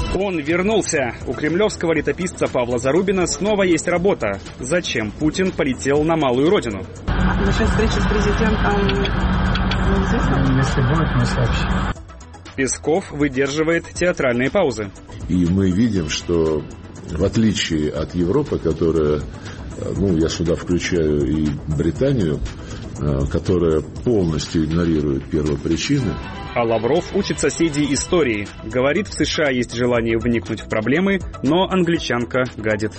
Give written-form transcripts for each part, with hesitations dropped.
Он вернулся. У кремлевского летописца Павла Зарубина снова есть работа. Зачем Путин полетел на малую родину? Насчет встречи с президентом неизвестно? Если будет, мы сообщим. Песков выдерживает театральные паузы. И мы видим, что в отличие от Европы, которая, я сюда включаю и Британию, которая полностью игнорирует первопричины. А Лавров учит соседей истории. Говорит, в США есть желание вникнуть в проблемы, но англичанка гадит.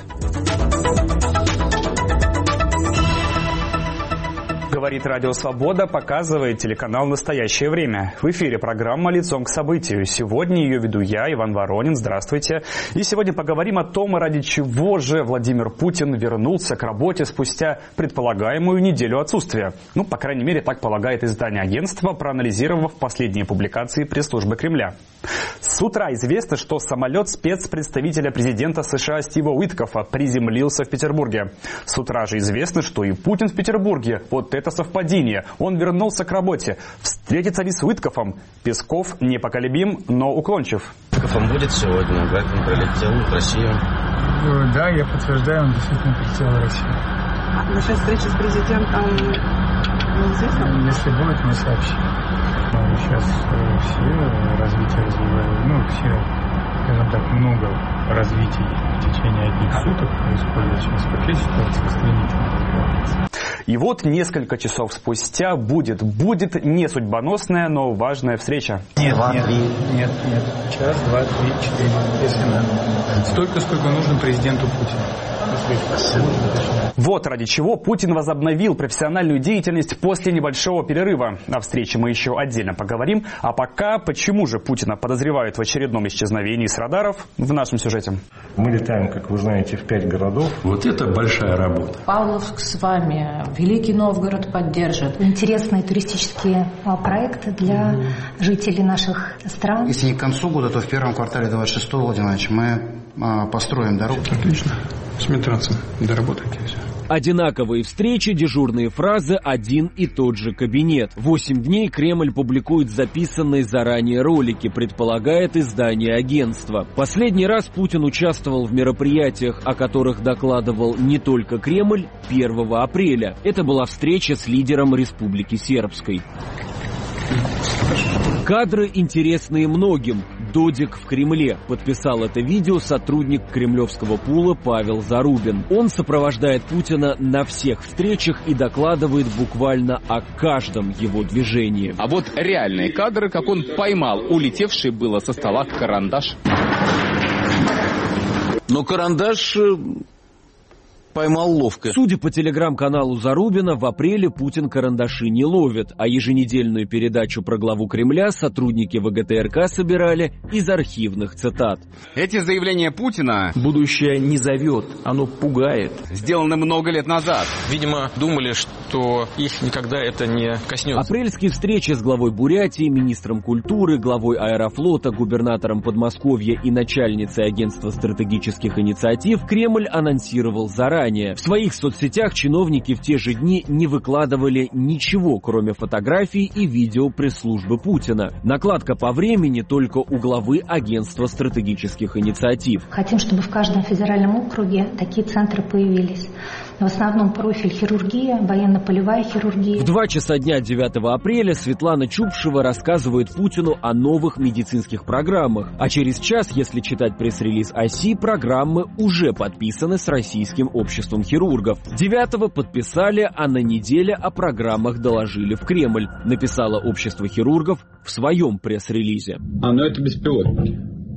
Говорит Радио Свобода, показывает телеканал «Настоящее время». В эфире программа «Лицом к событию». Сегодня ее веду я, Иван Воронин. Здравствуйте. И сегодня поговорим о том, ради чего же Владимир Путин вернулся к работе спустя предполагаемую неделю отсутствия. По крайней мере, так полагает издание агентства, проанализировав последние публикации пресс-службы Кремля. С утра известно, что самолет спецпредставителя президента США Стива Уиткофа приземлился в Петербурге. С утра же известно, что и Путин в Петербурге. Вот это совпадение. Он вернулся к работе. Встретится ли с Уиткофом? Песков непоколебим, но уклончив. Он будет сегодня, поэтому прилетел в Россию. Да, я подтверждаю, он действительно прилетел в Россию. Насчет встречи с президентом неизвестно? Если будет, мы сообщим. Сейчас все развитие развивают, скажем так, много развитий в течение одних суток происходит. Сейчас вообще ситуация стремительно развивается. И вот несколько часов спустя будет не судьбоносная, но важная встреча. Нет. Час, два, три, четыре, если надо. Столько, сколько нужно президенту Путину. Вот ради чего Путин возобновил профессиональную деятельность после небольшого перерыва. О встрече мы еще отдельно поговорим. А пока, почему же Путина подозревают в очередном исчезновении с радаров, в нашем сюжете. Мы летаем, как вы знаете, в 5 городов. Вот это большая работа. Павловск с вами, Великий Новгород поддержит. Интересные туристические проекты для жителей наших стран. Если не к концу года, то в первом квартале 26-го, Владимир Иванович, мы построим дорогу. Отлично. Смотраться, доработайте все. Одинаковые встречи, дежурные фразы, один и тот же кабинет. 8 дней Кремль публикует записанные заранее ролики, предполагает издание агентства. Последний раз Путин участвовал в мероприятиях, о которых докладывал не только Кремль, 1 апреля. Это была встреча с лидером Республики Сербской. Кадры интересные многим. «Додик в Кремле». Подписал это видео сотрудник кремлевского пула Павел Зарубин. Он сопровождает Путина на всех встречах и докладывает буквально о каждом его движении. А вот реальные кадры, как он поймал улетевший было со стола карандаш. Но карандаш поймал ловко. Судя по телеграм-каналу Зарубина, в апреле Путин карандаши не ловит, а еженедельную передачу про главу Кремля сотрудники ВГТРК собирали из архивных цитат. Эти заявления Путина «Будущее не зовет, оно пугает», сделаны много лет назад. Видимо, думали, что их никогда это не коснется. Апрельские встречи с главой Бурятии, министром культуры, главой Аэрофлота, губернатором Подмосковья и начальницей агентства стратегических инициатив Кремль анонсировал заранее. В своих соцсетях чиновники в те же дни не выкладывали ничего, кроме фотографий и видео пресс-службы Путина. Накладка по времени только у главы агентства стратегических инициатив. Хотим, чтобы в каждом федеральном округе такие центры появились. В основном профиль хирургия, военно-полевая хирургия. В 2 часа дня 9 апреля Светлана Чупшева рассказывает Путину о новых медицинских программах. А через час, если читать пресс-релиз ОСИ, программы уже подписаны с Российским обществом хирургов. 9-го подписали, а на неделе о программах доложили в Кремль, написало общество хирургов в своем пресс-релизе. Это беспилотники.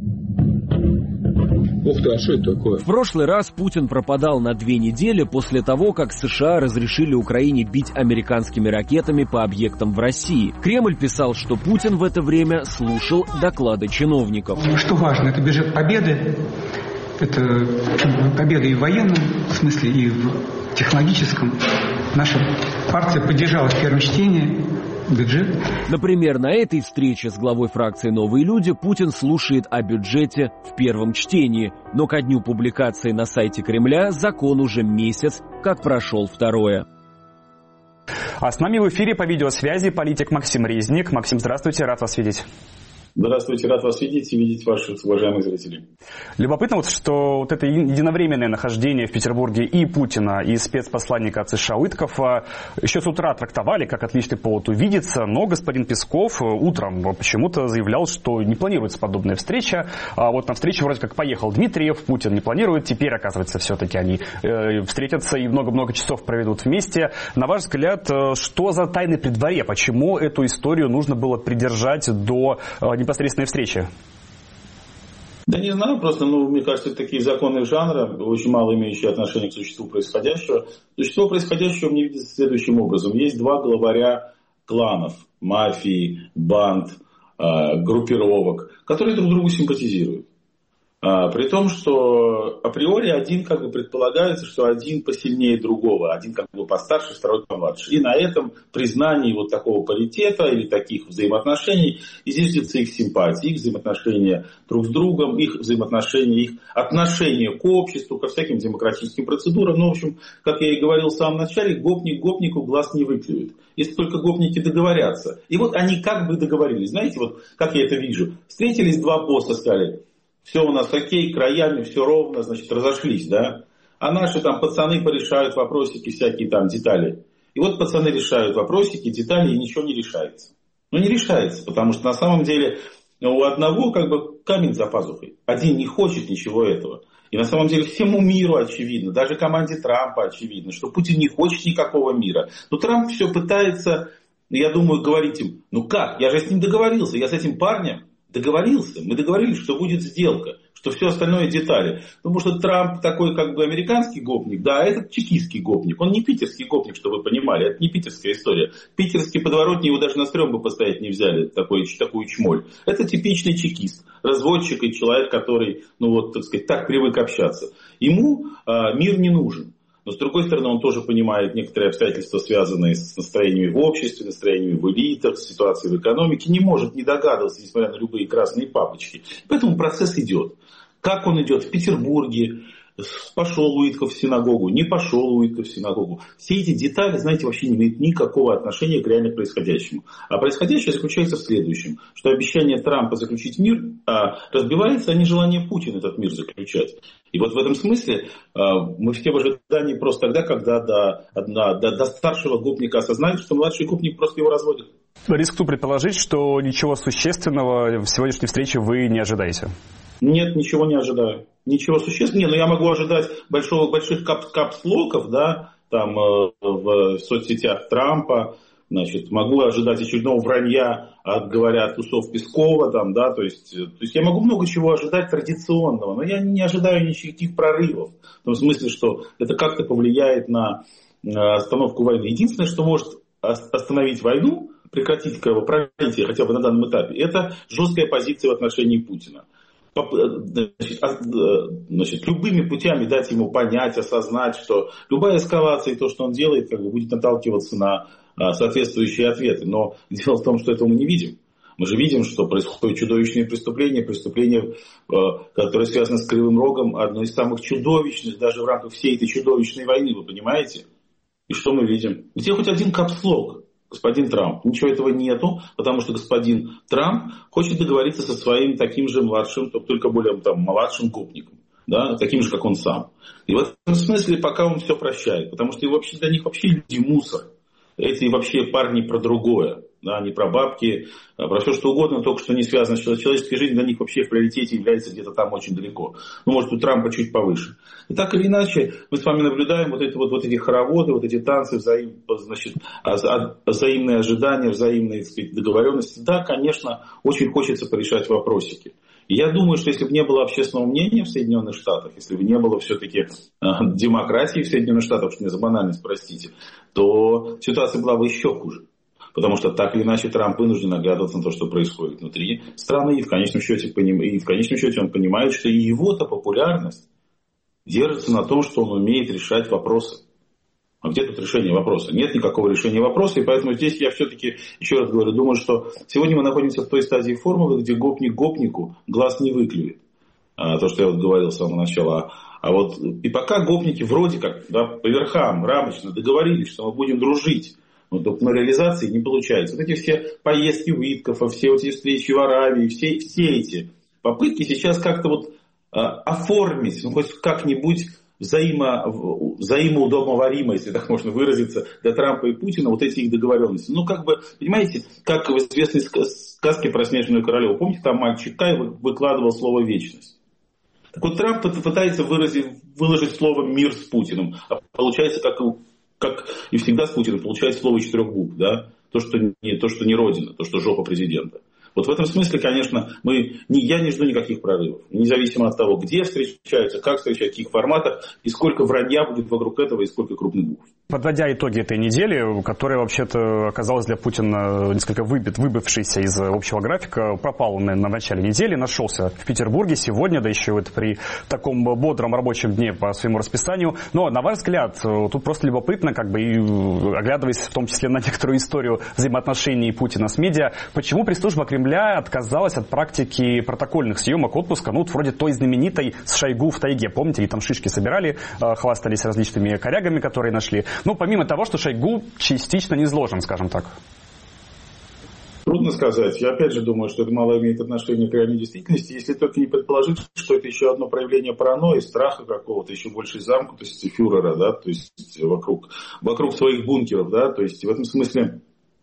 Ух ты, а что это такое? В прошлый раз Путин пропадал на 2 недели после того, как США разрешили Украине бить американскими ракетами по объектам в России. Кремль писал, что Путин в это время слушал доклады чиновников. Что важно, это бюджет победы. Это победа и в военном смысле, и в технологическом. Наша партия поддержала в первом чтении бюджет. Например, на этой встрече с главой фракции «Новые люди» Путин слушает о бюджете в первом чтении. Но ко дню публикации на сайте Кремля закон уже месяц, как прошел второе. А с нами в эфире по видеосвязи политик Максим Резник. Максим, здравствуйте, рад вас видеть. Здравствуйте, рад вас видеть и видеть ваших уважаемых зрителей. Любопытно, что вот это единовременное нахождение в Петербурге и Путина, и спецпосланника от США Уиткофа еще с утра трактовали как отличный повод увидеться, но господин Песков утром почему-то заявлял, что не планируется подобная встреча, а вот на встречу вроде как поехал Дмитриев, Путин не планирует, теперь, оказывается, все-таки они встретятся и много-много часов проведут вместе. На ваш взгляд, что за тайны при дворе? Почему эту историю нужно было придержать до непосредственной встречи? Да не знаю, просто, мне кажется, это такие законы жанра, очень мало имеющие отношение к существу происходящего. Существо происходящего мне видится следующим образом. Есть два главаря кланов, мафии, банд, группировок, которые друг другу симпатизируют. При том, что априори один предполагается, что один посильнее другого, один постарше, второй помладше. И на этом признании вот такого паритета или таких взаимоотношений и зиждется их симпатия, их взаимоотношения друг с другом, их взаимоотношения, их отношение к обществу, ко всяким демократическим процедурам. В общем, как я и говорил в самом начале, гопник гопнику глаз не выклюет. Если только гопники договорятся. И вот они как бы договорились. Знаете, вот как я это вижу. Встретились два босса, сказали: все у нас окей, краями, все ровно, значит, разошлись, да? А наши там пацаны порешают вопросики, всякие там детали. И вот пацаны решают вопросики, детали, и ничего не решается. Не решается, потому что на самом деле у одного камень за пазухой. Один не хочет ничего этого. И на самом деле всему миру очевидно, даже команде Трампа очевидно, что Путин не хочет никакого мира. Но Трамп все пытается, я думаю, говорить им: как, я же с ним договорился, я с этим парнем договорился, мы договорились, что будет сделка, что все остальное детали. Потому что Трамп такой американский гопник, да, а этот чекистский гопник. Он не питерский гопник, чтобы вы понимали, это не питерская история. Питерский подворотни его даже на стрём бы поставить не взяли, такую чмоль. Это типичный чекист, разводчик и человек, который, так привык общаться. Ему мир не нужен. Но, с другой стороны, он тоже понимает некоторые обстоятельства, связанные с настроениями в обществе, настроениями в элитах, с ситуацией в экономике. Не может не догадываться, несмотря на любые красные папочки. Поэтому процесс идет. Как он идет в Петербурге? Пошел Уитков в синагогу, не пошел Уитков в синагогу. Все эти детали, знаете, вообще не имеют никакого отношения к реально происходящему. А происходящее заключается в следующем, что обещание Трампа заключить мир разбивается о нежелании Путина этот мир заключать. И вот в этом смысле мы все в ожидании просто тогда, когда до старшего гопника осознают, что младший гопник просто его разводит. Рискну предположить, что ничего существенного в сегодняшней встрече вы не ожидаете. Нет, ничего не ожидаю. Ничего существенного. Но я могу ожидать больших капслоков, да, там в соцсетях Трампа. Значит, могу ожидать очередного вранья от усов Пескова, там, да, то есть я могу много чего ожидать традиционного, но я не ожидаю никаких прорывов. В том смысле, что это как-то повлияет на остановку войны. Единственное, что может остановить войну, прекратить кровопролитие хотя бы на данном этапе, это жесткая позиция в отношении Путина. Значит, любыми путями дать ему понять, осознать, что любая эскалация и то, что он делает, будет наталкиваться на соответствующие ответы. Но дело в том, что этого мы не видим. Мы же видим, что происходят чудовищные преступления, которые связаны с Кривым Рогом, одно из самых чудовищных даже в рамках всей этой чудовищной войны, вы понимаете? И что мы видим? Где хоть один капслог? Господин Трамп. Ничего этого нету, потому что господин Трамп хочет договориться со своим таким же младшим, только более младшим гопником, да, таким же, как он сам. И в этом смысле пока он все прощает, потому что для них вообще люди мусор. Эти вообще парни про другое, да, не про бабки, а про все что угодно, только что не связано с человеческой жизнью, для них вообще в приоритете является где-то там очень далеко. Может, у Трампа чуть повыше. И так или иначе, мы с вами наблюдаем вот эти хороводы, вот эти танцы, взаимные ожидания, взаимные, так сказать, договоренности. Да, конечно, очень хочется порешать вопросики. И я думаю, что если бы не было общественного мнения в Соединенных Штатах, если бы не было все-таки демократии в Соединенных Штатах, что мне за банальность простите, то ситуация была бы еще хуже. Потому что так или иначе Трамп вынужден оглядываться на то, что происходит внутри страны. И в конечном счете он понимает, что и его-то популярность держится на том, что он умеет решать вопросы. А где тут решение вопроса? Нет никакого решения вопроса. И поэтому здесь я все-таки, еще раз говорю, думаю, что сегодня мы находимся в той стадии формулы, где гопник гопнику глаз не выклюет. То, что я говорил с самого начала. И пока гопники вроде как, да, по верхам, рамочно договорились, что мы будем дружить. Но реализации не получается. Вот эти все поездки Уиткофа, все эти встречи в Аравии, все эти попытки сейчас как-то вот оформить, хоть как-нибудь взаимоудобоваримо, если так можно выразиться, для Трампа и Путина вот эти их договоренности. Понимаете, как в известной сказке про Снежную королеву. Помните, там мальчик Кай выкладывал слово «вечность». Так вот, Трамп пытается выложить слово «мир» с Путиным. А получается, как и всегда с Путиным, получается слово 4 букв. Да? То, что не родина, то, что жопа президента. Вот в этом смысле, конечно, я не жду никаких прорывов. Независимо от того, где встречаются, как встречаются, в каких форматах, и сколько вранья будет вокруг этого, и сколько крупных букв. Подводя итоги этой недели, которая вообще-то оказалась для Путина несколько выбившейся из общего графика, пропал он на начале недели, нашелся в Петербурге сегодня, да еще вот при таком бодром рабочем дне по своему расписанию. Но, на ваш взгляд, тут просто любопытно, и оглядываясь в том числе на некоторую историю взаимоотношений Путина с медиа, почему пресс-служба Кремля отказалась от практики протокольных съемок отпуска, вроде той знаменитой с Шойгу в тайге. Помните, и там шишки собирали, хвастались различными корягами, которые нашли. Помимо того, что Шойгу частично низложен, скажем так. Трудно сказать. Я опять же думаю, что это мало имеет отношение к реальной действительности, если только не предположить, что это еще одно проявление паранойи, страха какого-то, еще большей замкнутости фюрера, да, то есть вокруг своих бункеров, да, то есть в этом смысле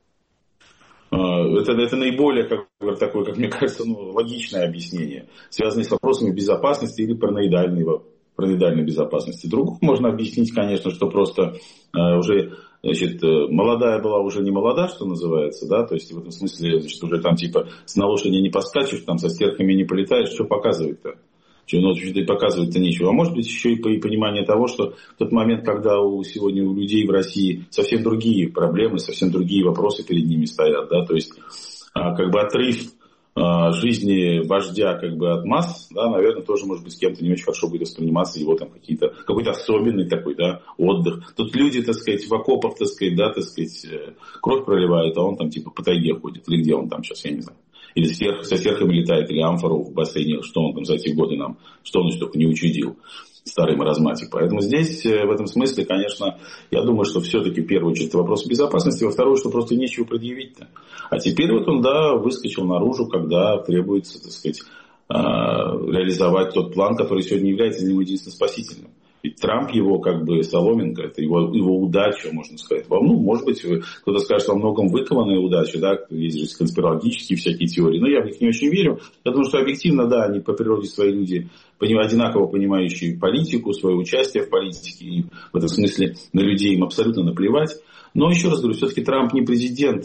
это наиболее, такое, как мне кажется, логичное объяснение, связанное с вопросами безопасности или параноидальной безопасности. Другую можно объяснить, конечно, что просто уже, молодая была уже не молода, что называется, да, то есть в этом смысле, уже там с на лошади не поскачешь, там со стерхами не полетаешь, что показывает-то? И показывать-то нечего. А может быть еще и понимание того, что в тот момент, когда сегодня у людей в России совсем другие проблемы, совсем другие вопросы перед ними стоят, да, то есть отрыв жизни вождя от масс, да, наверное, тоже, может быть, с кем-то не очень хорошо будет восприниматься его там какой-то особенный такой, да, отдых. Тут люди, в окопах, кровь проливают, а он там по тайге ходит. Или где он там сейчас, я не знаю. Или со стерхами летает, или амфору в бассейне, что он там за эти годы что он только не учудил. Старый маразматик. Поэтому здесь, в этом смысле, конечно, я думаю, что все-таки в первую очередь вопрос безопасности, во вторую, что просто нечего предъявить-то. А теперь он, выскочил наружу, когда требуется, реализовать тот план, который сегодня является для него единственно спасительным. Ведь Трамп его соломинка, это его удача, можно сказать. Может быть, кто-то скажет, во многом выкованная удача, да, есть же конспирологические всякие теории, но я в них не очень верю. Я думаю, что объективно, да, они по природе свои люди, одинаково понимающие политику, свое участие в политике, и в этом смысле на людей им абсолютно наплевать. Но еще раз говорю, все-таки Трамп не президент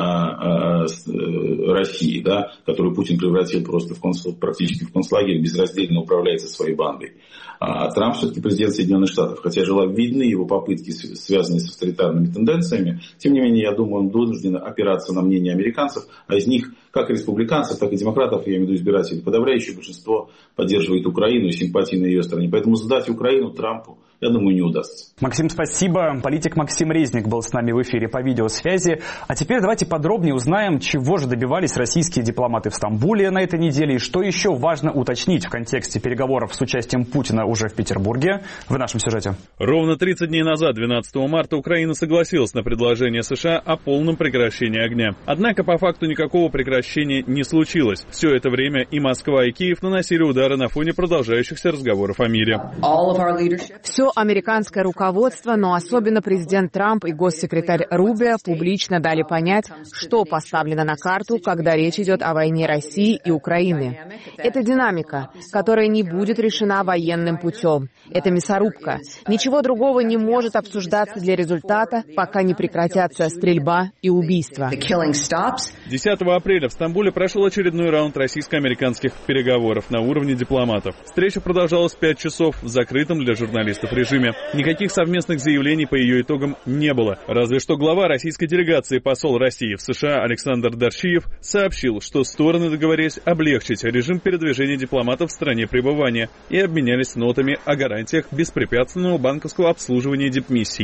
России, да, которую Путин превратил просто практически в концлагерь, безраздельно управляется своей бандой. А Трамп все-таки президент Соединенных Штатов. Хотя видны его попытки, связанные с авторитарными тенденциями, тем не менее, я думаю, он вынужден опираться на мнение американцев, а из них, как и республиканцев, так и демократов, я имею в виду избирателей, подавляющее большинство поддерживает Украину и симпатии на ее стороне. Поэтому сдать Украину Трампу, я думаю, не удастся. Максим, спасибо. Политик Максим Резник был с нами в эфире по видеосвязи. А теперь давайте подробнее узнаем, чего же добивались российские дипломаты в Стамбуле на этой неделе и что еще важно уточнить в контексте переговоров с участием Путина уже в Петербурге. В нашем сюжете. Ровно 30 дней назад, 12 марта, Украина согласилась на предложение США о полном прекращении огня. Однако по факту никакого прекращения не случилось. Все это время и Москва, и Киев наносили удары на фоне продолжающихся разговоров о мире. Все американское руководство, но особенно президент Трамп и госсекретарь Рубио публично дали понять, что поставлено на карту, когда речь идет о войне России и Украины. Это динамика, которая не будет решена военным путем. Это мясорубка. Ничего другого не может обсуждаться для результата, пока не прекратятся стрельба и убийства. 10 апреля в Стамбуле прошел очередной раунд российско-американских переговоров на уровне дипломатов. Встреча продолжалась 5 часов в закрытом для журналистов режиме. Никаких совместных заявлений по ее итогам не было. Разве что глава российской делегации, посол России в США Александр Дарчиев, сообщил, что стороны договорились облегчить режим передвижения дипломатов в стране пребывания и обменялись нотами о гарантиях беспрепятственного банковского обслуживания дипмиссий.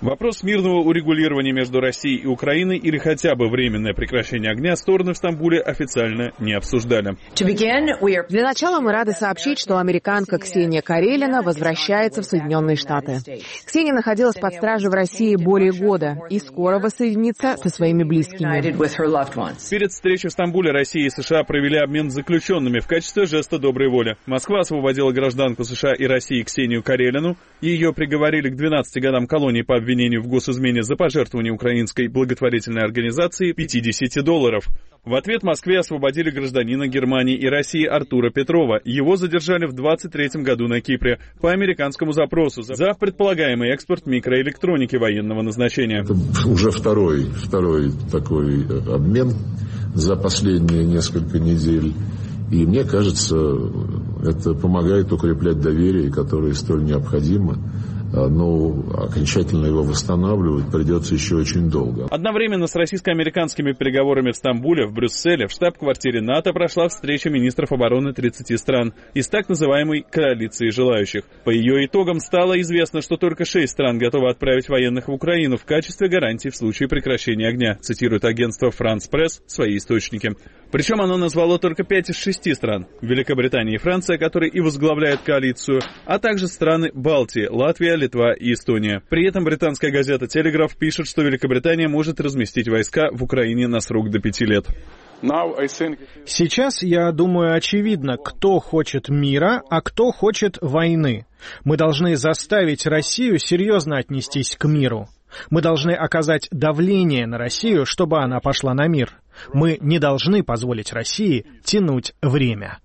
Вопрос мирного урегулирования между Россией и Украиной или хотя бы временное прекращение огня стороны в Стамбуле официально не обсуждали. Для начала мы рады сообщить, что американка Ксения Карелина возвращается в Соединенные Штаты. Ксения находилась под стражей в России более года и скоро воссоединится со своими близкими. Перед встречей в Стамбуле Россия и США провели обмен заключенными в качестве жеста доброй воли. Москва освободила гражданку США и России Ксению Карелину. Ее приговорили к 12 годам колонии по обвинению в госизмене за пожертвование украинской благотворительной организации $50. В ответ Москве освободили гражданина Германии и России Артура Петрова. Его задержали в 23 году на Кипре по американскому запросу за предполагаемый экспорт микроэлектроники военного назначения. Это уже второй такой обмен за последние несколько недель. И мне кажется, это помогает укреплять доверие, которое столь необходимо. Но окончательно его восстанавливать придется еще очень долго. Одновременно с российско-американскими переговорами в Стамбуле, в Брюсселе, в штаб-квартире НАТО прошла встреча министров обороны 30 стран из так называемой коалиции желающих. По ее итогам стало известно, что только 6 стран готовы отправить военных в Украину в качестве гарантии в случае прекращения огня, цитирует агентство France Press свои источники. Причем оно назвало только 5 из 6 стран – Великобритания и Франция, которые и возглавляют коалицию, а также страны Балтии – Латвия, Литва и Эстония. При этом британская газета «Телеграф» пишет, что Великобритания может разместить войска в Украине на срок до 5 лет. Сейчас, я думаю, очевидно, кто хочет мира, а кто хочет войны. Мы должны заставить Россию серьезно отнестись к миру. Мы должны оказать давление на Россию, чтобы она пошла на мир. Мы не должны позволить России тянуть время.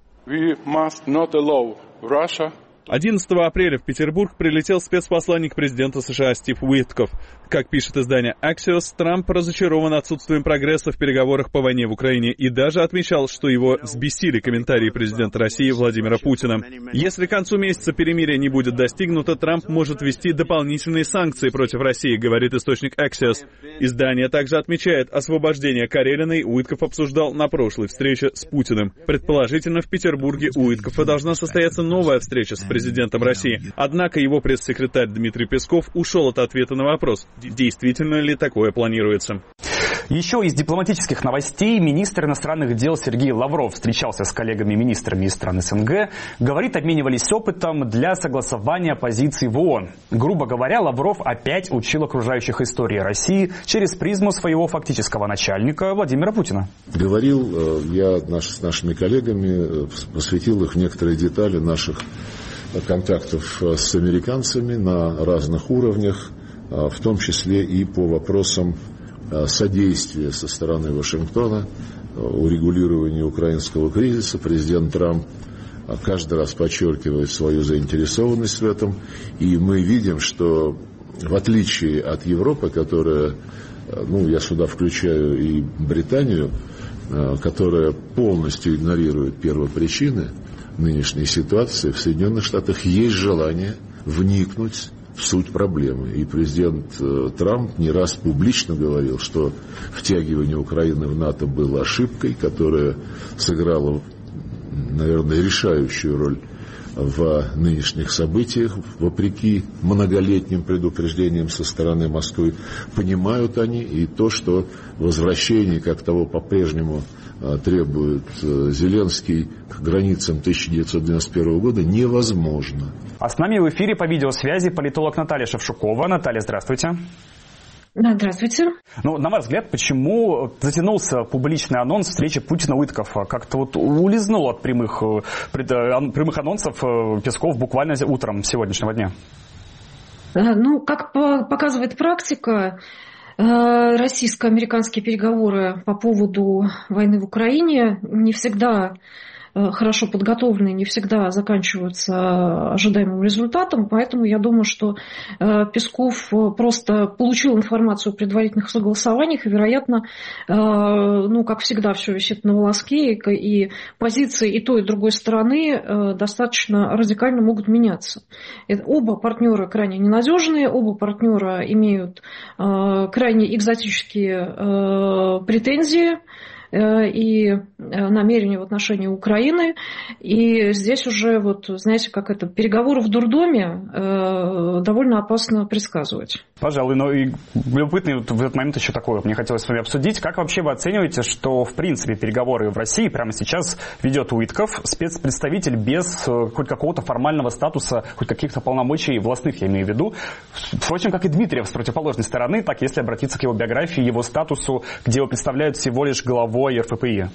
11 апреля в Петербург прилетел спецпосланник президента США Стив Уиткоф. Как пишет издание Axios, Трамп разочарован отсутствием прогресса в переговорах по войне в Украине и даже отмечал, что его взбесили комментарии президента России Владимира Путина. Если к концу месяца перемирие не будет достигнуто, Трамп может ввести дополнительные санкции против России, говорит источник Axios. Издание также отмечает, освобождение Карелиной Уиткоф обсуждал на прошлой встрече с Путиным. Предположительно, в Петербурге у Уиткофа должна состояться новая встреча с президентом России. Однако его пресс-секретарь Дмитрий Песков ушел от ответа на вопрос, действительно ли такое планируется. Еще из дипломатических новостей министр иностранных дел Сергей Лавров встречался с коллегами-министрами из стран СНГ. Говорит, обменивались опытом для согласования позиций в ООН. Грубо говоря, Лавров опять учил окружающих истории России через призму своего фактического начальника Владимира Путина. Говорил я с нашими коллегами, посвятил их в некоторые детали наших контактов с американцами на разных уровнях, в том числе и по вопросам содействия со стороны Вашингтона урегулированию украинского кризиса. Президент Трамп каждый раз подчеркивает свою заинтересованность в этом. И мы видим, что в отличие от Европы, которая, я сюда включаю и Британию, которая полностью игнорирует первопричины нынешней ситуации, в Соединенных Штатах есть желание вникнуть в суть проблемы. И президент Трамп не раз публично говорил, что втягивание Украины в НАТО было ошибкой, которая сыграла, наверное, решающую роль в нынешних событиях, вопреки многолетним предупреждениям со стороны Москвы. Понимают они и то, что возвращение, как того по-прежнему требует Зеленский, к границам 1991 года невозможно. А с нами в эфире по видеосвязи политолог Наталья Шевчукова. Наталья, здравствуйте. Да, здравствуйте. На ваш взгляд, почему затянулся публичный анонс встречи Путина-Уиткофа? Как-то улизнул от прямых анонсов Песков буквально утром сегодняшнего дня. Как показывает практика, российско-американские переговоры по поводу войны в Украине не всегда хорошо подготовлены, не всегда заканчиваются ожидаемым результатом, поэтому я думаю, что Песков просто получил информацию о предварительных согласованиях, и, вероятно, как всегда, все висит на волоске, и позиции и той, и другой стороны достаточно радикально могут меняться. Оба партнера крайне ненадежные, оба партнера имеют крайне экзотические претензии и намерения в отношении Украины. И здесь уже, знаете, как это, переговоры в дурдоме довольно опасно предсказывать. Пожалуй, но и любопытный вот в этот момент еще такое, мне хотелось с вами обсудить. Как вообще вы оцениваете, что, в принципе, переговоры в России прямо сейчас ведет Уитков, спецпредставитель без хоть какого-то формального статуса, хоть каких-то полномочий властных, я имею в виду. Впрочем, как и Дмитриев с противоположной стороны, так если обратиться к его биографии, его статусу, где его представляют всего лишь главой РФПИ.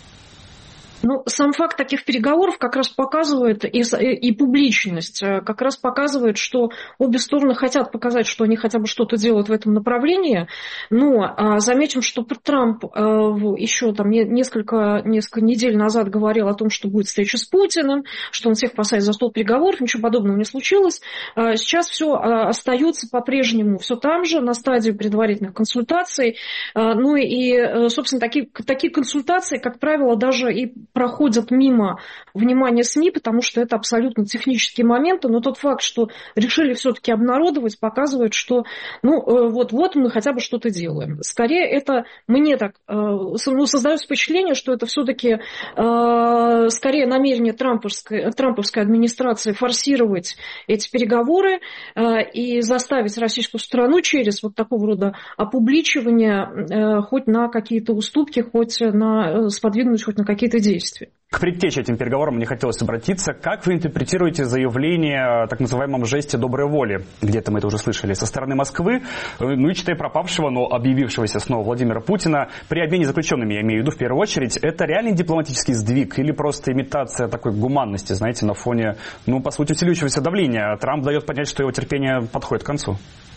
Ну, сам факт таких переговоров как раз показывает, и публичность как раз показывает, что обе стороны хотят показать, что они хотя бы что-то делают в этом направлении. Но заметим, что Трамп еще там несколько недель назад говорил о том, что будет встреча с Путиным, что он всех посадит за стол переговоров, ничего подобного не случилось. Сейчас все остается по-прежнему все там же, на стадии предварительных консультаций. Ну и, собственно, такие консультации, как правило, даже и проходят мимо внимания СМИ, потому что это абсолютно технические моменты, но тот факт, что решили все-таки обнародовать, показывает, что вот мы хотя бы что-то делаем. Скорее это мне так создается впечатление, что это все-таки скорее намерение трамповской администрации форсировать эти переговоры и заставить российскую страну через вот такого рода опубличивание хоть на какие-то уступки, хоть сподвигнуть хоть на какие-то действия. К предтече этим переговорам мне хотелось обратиться. Как вы интерпретируете заявление о так называемом жесте доброй воли? Где-то мы это уже слышали. Со стороны Москвы, ну и читай пропавшего, но объявившегося снова Владимира Путина, при обмене заключенными, я имею в виду в первую очередь, это реальный дипломатический сдвиг или просто имитация такой гуманности, знаете, на фоне, по сути, усиливающегося давления? Трамп дает понять, что его терпение подходит к концу.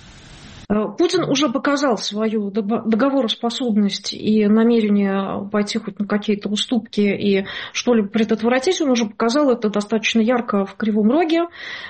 Путин уже показал свою договороспособность и намерение пойти хоть на какие-то уступки и что-либо предотвратить. Он уже показал это достаточно ярко в Кривом Роге,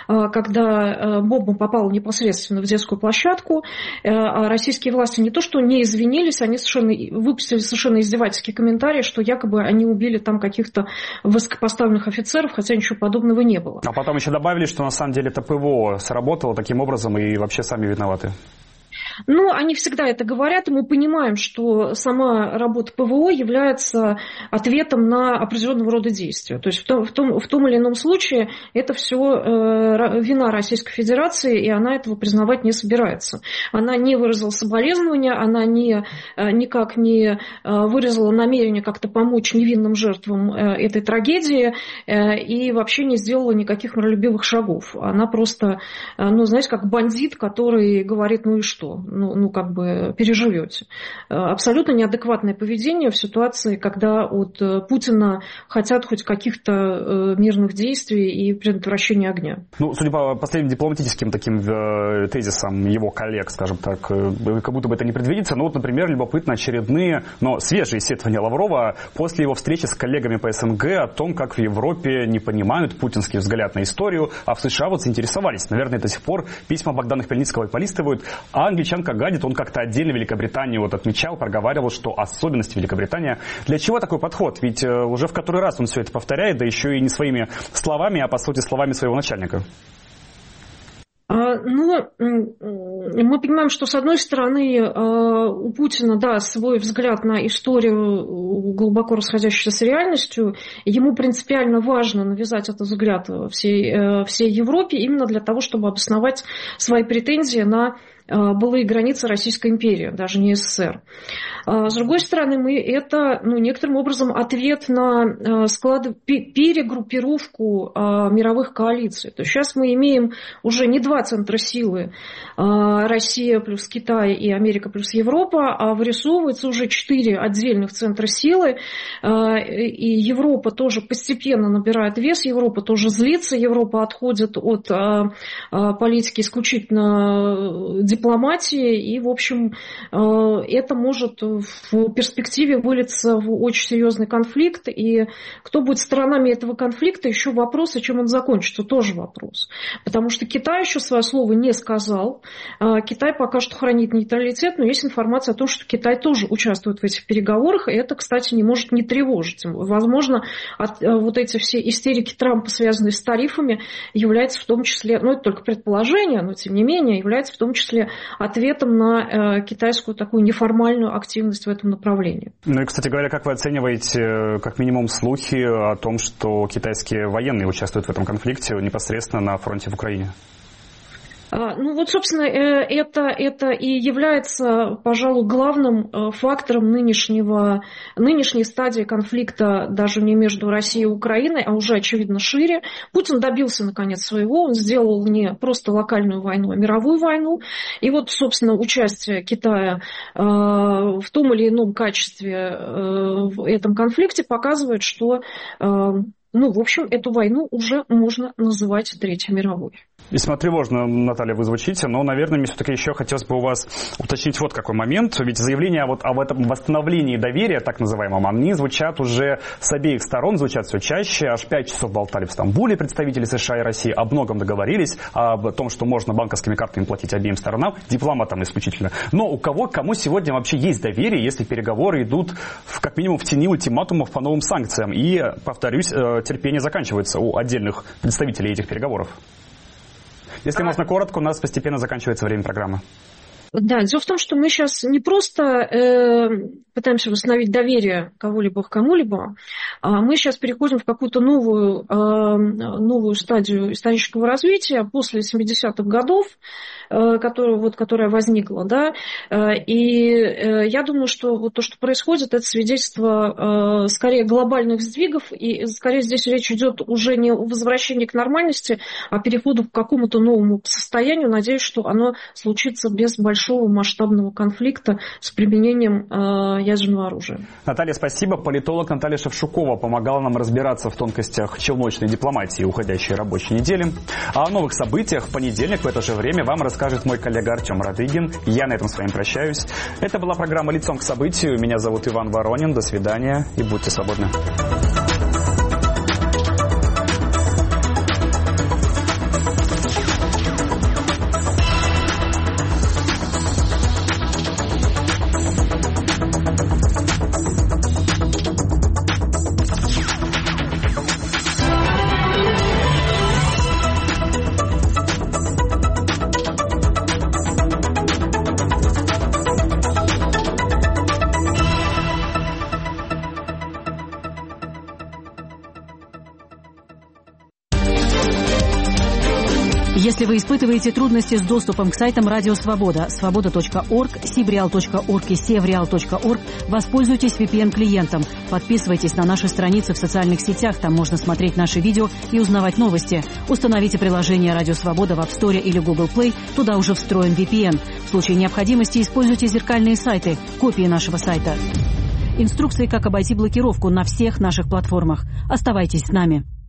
когда бомба попала непосредственно в детскую площадку. А российские власти не то что не извинились, они выпустили совершенно издевательские комментарии, что якобы они убили там каких-то высокопоставленных офицеров, хотя ничего подобного не было. А потом еще добавили, что на самом деле это ПВО сработало таким образом и вообще сами виноваты. Они всегда это говорят, и мы понимаем, что сама работа ПВО является ответом на определенного рода действия. То есть в том или ином случае это все вина Российской Федерации, и она этого признавать не собирается. Она не выразила соболезнования, она никак не выразила намерение как-то помочь невинным жертвам этой трагедии и вообще не сделала никаких миролюбивых шагов. Она просто, знаете, как бандит, который говорит, и что? Переживете. Абсолютно неадекватное поведение в ситуации, когда от Путина хотят хоть каких-то мирных действий и предотвращения огня. Судя по последним дипломатическим таким тезисам его коллег, скажем так, как будто бы это не предвидится. Например, любопытно очередные, но свежие исследования Лаврова после его встречи с коллегами по СНГ о том, как в Европе не понимают путинский взгляд на историю, а в США заинтересовались. Наверное, до сих пор письма Богдана Хмельницкого полистывают, а англичанка гадит, он как-то отдельно Великобританию отмечал, проговаривал, что особенности Великобритании. Для чего такой подход? Ведь уже в который раз он все это повторяет, да еще и не своими словами, а по сути словами своего начальника. Мы понимаем, что с одной стороны у Путина, свой взгляд на историю глубоко расходящийся с реальностью, ему принципиально важно навязать этот взгляд всей Европе именно для того, чтобы обосновать свои претензии на былые границы Российской империи, даже не СССР. С другой стороны, это некоторым образом ответ на перегруппировку мировых коалиций. То есть сейчас мы имеем уже не два центра силы, Россия плюс Китай и Америка плюс Европа, а вырисовывается уже 4 отдельных центра силы, и Европа тоже постепенно набирает вес, Европа тоже злится, Европа отходит от политики исключительно дипломатии, и, в общем, это может в перспективе вылиться в очень серьезный конфликт, и кто будет сторонами этого конфликта, еще вопрос, и чем он закончится, тоже вопрос. Потому что Китай еще свое слово не сказал, Китай пока что хранит нейтралитет, но есть информация о том, что Китай тоже участвует в этих переговорах, и это, кстати, не может не тревожить. Возможно, эти все истерики Трампа, связанные с тарифами, являются в том числе, это только предположение, но тем не менее, является в том числе ответом на китайскую такую неформальную активность в этом направлении. И, кстати говоря, как вы оцениваете, как минимум, слухи о том, что китайские военные участвуют в этом конфликте непосредственно на фронте в Украине? Ну вот, собственно, это и является, пожалуй, главным фактором нынешней стадии конфликта даже не между Россией и Украиной, а уже, очевидно, шире. Путин добился, наконец, своего. Он сделал не просто локальную войну, а мировую войну. И вот, собственно, участие Китая в том или ином качестве в этом конфликте показывает, что, в общем, эту войну уже можно называть Третьей мировой. Весьма тревожно, Наталья, вы звучите, но, наверное, мне все-таки еще хотелось бы у вас уточнить вот какой момент. Ведь заявления вот об этом восстановлении доверия, так называемом, они звучат уже с обеих сторон, звучат все чаще. Аж 5 часов болтали в Стамбуле представители США и России, о многом договорились, об том, что можно банковскими картами платить обеим сторонам, дипломатам исключительно. Но кому сегодня вообще есть доверие, если переговоры идут как минимум в тени ультиматумов по новым санкциям? И, повторюсь, терпение заканчивается у отдельных представителей этих переговоров. Если можно коротко, у нас постепенно заканчивается время программы. Да, дело в том, что мы сейчас не просто пытаемся восстановить доверие кого-либо к кому-либо, а мы сейчас переходим в какую-то новую стадию исторического развития после 70-х годов, которая возникла. Да? И я думаю, что вот то, что происходит, это свидетельство скорее глобальных сдвигов, и скорее здесь речь идет уже не о возвращении к нормальности, а переходу к какому-то новому состоянию. Надеюсь, что оно случится без большого масштабного конфликта с применением ядерного оружия. Наталья, спасибо. Политолог Наталья Шевчукова помогала нам разбираться в тонкостях челночной дипломатии уходящей рабочей недели. А о новых событиях в понедельник в это же время вам расскажет мой коллега Артем Радыгин. Я на этом с вами прощаюсь. Это была программа «Лицом к событию». Меня зовут Иван Воронин. До свидания и будьте свободны. Если вы испытываете трудности с доступом к сайтам Радио Свобода, свобода.орг, sibreal.org и sevreal.org, воспользуйтесь VPN-клиентом. Подписывайтесь на наши страницы в социальных сетях, там можно смотреть наши видео и узнавать новости. Установите приложение Радио Свобода в App Store или Google Play, туда уже встроен VPN. В случае необходимости используйте зеркальные сайты, копии нашего сайта. Инструкции, как обойти блокировку на всех наших платформах. Оставайтесь с нами.